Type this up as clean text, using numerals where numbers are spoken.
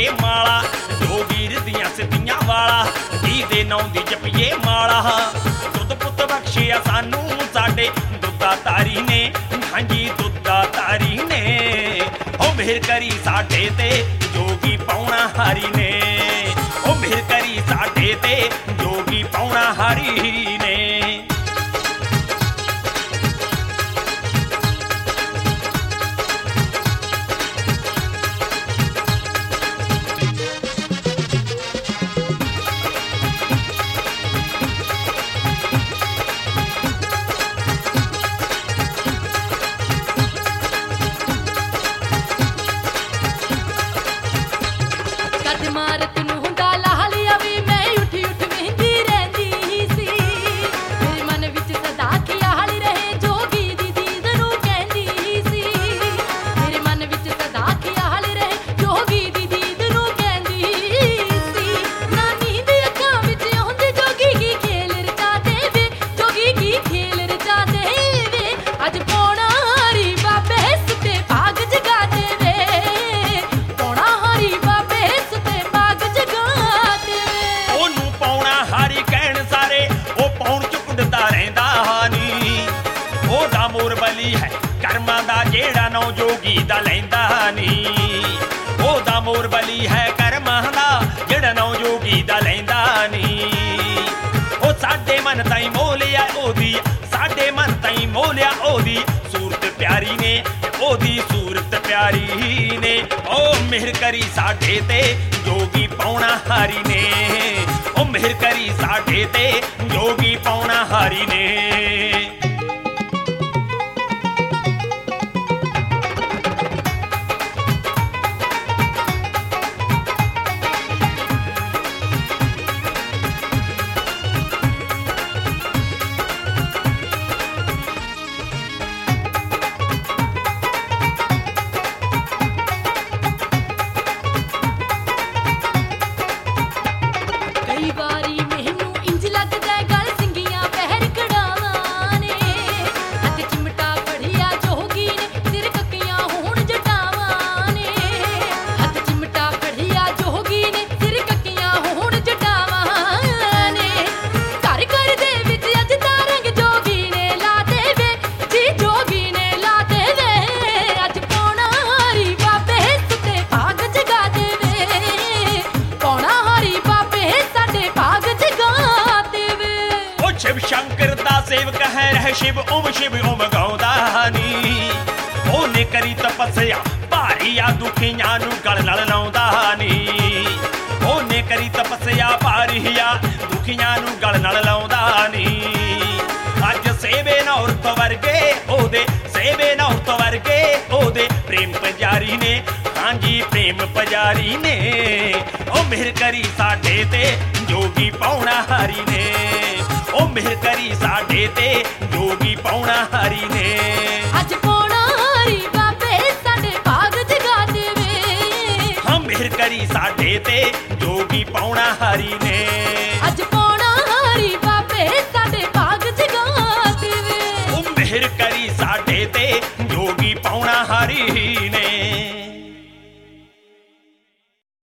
ਜਪੀਏ ਮਾਲਾ, ਜੋਗੀਰ ਦੀਆਂ ਸਿੱਧੀਆਂ ਵਾਲਾ ਜੀ ਦੇ ਨਾਂ ਦੀ ਜਪੀਏ ਮਾਲਾ। ਦੁੱਧ ਪੁੱਤ ਬਖਸ਼ਿਆ ਸਾਨੂੰ ਸਾਡੇ ਦੁੱਧਾ ਤਾਰੀ ਨੇ, ਹਾਂਜੀ ਦੁੱਧਾ ਤਾਰੀ ਨੇ। ਉਹ ਮਿਹਰ ਕਰੀ ਸਾਡੇ ਤੇ ਜੋਗੀ ਪਾਉਣਾ ਹਾਰੀ ਨੇ, ਉਹ ਮਿਹਰ ਕਰੀ ਸਾਡੇ ਤੇ ਜੋਗੀ ਪਾਉਣਾ ਹਾਰੀ ਨੇ। ਮਾਰਤ ਨੂੰ ਹੁੰਦਾ ਲਾਲੀਆ ਵੀ ਮੈਂ ਉੱਠ ਉੱਠ ਮਹਿੰਦੀ ਰਹਿੰਦੀ ਸੀ, ਮੇਰੇ ਮਨ ਵਿੱਚ ਸਦਾ ਖਿਆਲ ਰਹੇ ਜੋਗੀ ਦੀ ਦੀਦ ਨੂੰ ਕਹਿੰਦੀ ਸੀ, ਮੇਰੇ ਮਨ ਵਿੱਚ ਸਦਾ ਖਿਆਲ ਰਹੇ ਜੋਗੀ ਦੀ ਦੀਦ ਨੂੰ ਕਹਿੰਦੀ ਸੀ। ਨਾ ਨੀਂਦ ਅੱਖਾਂ ਵਿੱਚ ਆਉਂਦੀ ਜੋਗੀ ਕੀ ਖੇਲ ਰਚਾ ਦੇਵੇ, ਜੋਗੀ ਕੀ ਖੇਲ ਰਚਾ ਦੇਵੇ। ਅੱਜ ਪੌਣਾ ਹਰੀ ਬਾਬੇ ਸੁਤੇ ਭਾਗ ਜਗਾ ਦੇਵੇ, ਪੌਣਾ ਹਰੀ ਬਾਬੇ ਮੋਰ ਬਲੀ ਹੈ ਕਰਮਾਂ ਦਾ ਜਿਹੜਾ ਨੌ ਜੋਗੀ ਦਾ ਲੈਂਦਾ ਨੀ, ਉਹਦਾ ਮੋਰ ਬਲੀ ਹੈ ਕਰਮਾਂ ਦਾ ਜਿਹੜਾ ਨੌ ਜੋਗੀ ਦਾ ਲੈਂਦਾ ਨੀ। ਉਹ ਸਾਡੇ ਮਨ ਤਾਈਂ ਮੋਲਿਆ ਉਹਦੀ, ਸਾਡੇ ਮਨ ਤਾਈਂ ਮੋਲਿਆ ਉਹਦੀ ਸੂਰਤ ਪਿਆਰੀ ਨੇ, ਉਹਦੀ ਸੂਰਤ ਪਿਆਰੀ ਨੇ। ਉਹ ਮਿਹਰ ਕਰੀ ਸਾਡੇ ਤੇ ਜੋਗੀ ਪਾਉਣਾ ਹਾਰੀ ਨੇ, ਉਹ ਮਿਹਰ ਕਰੀ ਸਾਡੇ ਤੇ ਜੋਗੀ ਪਾਉਣਾ ਹਾਰੀ ਨੇ। ਕਈ ਵਾਰੀ ਮੈਨੂੰ ਇੰਜ ਲੱਗਦਾ ਗਲ ਸਿੰਘੀਆਂ ਪਹਿਰ ਕੜਾਵਾਂ ਨੇ, ਹੱਥ ਚਿਮਟਾ ਫੜਿਆ ਜੋਗੀ ਨੇ ਸਿਰ ਕੱਕੀਆਂ ਹੋਣ ਜਟਾਵਾਂ ਨੇ, ਹੱਥ ਚਿਮਟਾ ਫੜਿਆ ਜੋਗੀ ਨੇ ਸਿਰ ਕੱਕੀਆਂ ਹੋਣ ਜਟਾਵਾਂ ਨੇ। ਘਰ ਘਰ ਦੇ ਵਿੱਚ ਅੱਜ ਤਾਂ ਰੰਗ ਜੋਗੀ ਨੇ ਲਾ ਦੇਵੇ ਜੀ, ਜੋਗੀ ਨੇ ਲਾ ਦੇਵੇ। ਅੱਜ ਪੌਣਾ ਹਰੀ ਬਾਬੇ ਸੁਤੇ ਭਾਗ ਜਗਾ ਦੇਵੇ, ਪੌਣਾ ਹਰੀ ਬਾਬੇ ਸਾਡੇ ਭਾਗ ਜਗਾ ਦੇਵੇ। ਉਹ ਸ਼ਿਵ ਸ਼ੰਕਰ ਦਾ ਸੇਵਕ ਹੈ ਰਹਿ ਸ਼ਿਵ ਓਮ ਗਾਉਂਦਾ ਨੀ, ਉਹਨੇ ਕਰੀ ਤਪੱਸਿਆ ਭਾਰੀ ਆ ਦੁਖੀਆਂ ਨੂੰ ਗਲ ਨਾਲ ਲਾਉਂਦਾ ਨੀ, ਉਹਨੇ ਕਰੀ ਤਪੱਸਿਆ ਭਾਰੀ ਆ ਦੁਖੀਆਂ ਨੂੰ ਗਲ ਨਾਲ ਲਾਉਂਦਾ ਨੀ। ਅੱਜ ਸੇਵੇ ਨੌਰਤ ਵਰਗੇ ਉਹਦੇ, ਸੇਵੇ ਨੌਰਤ ਵਰਗੇ ਉਹਦੇ ਪ੍ਰੇਮ ਪੁਜਾਰੀ ਨੇ, ਹਾਂਜੀ ਪ੍ਰੇਮ ਪੁਜਾਰੀ ਨੇ। ਉਹ ਮਿਹਰ ਕਰੀ ਸਾਡੇ ਤੇ ਜੋਗੀ ਪਾਉਣਾ ਹਾਰੀ ਨੇ, ਉਹ ਮਿਹਰ ਕਰੀ ਸਾਡੇ ਤੇ ਜੋਗੀ ਪਾਉਣਾ ਹਾਰੀ ਨੇ। ਅੱਜ ਪੌਣਾ ਹਰੀ ਬਾਬੇ ਸਾਡੇ ਭਾਗ ਜਗਾ ਦੇਵੇ, ਹਾਂ ਮਿਹਰ ਕਰੀ ਸਾਡੇ ਤੇ ਜੋਗੀ ਪਾਉਣਾ ਹਾਰੀ ਨੇ।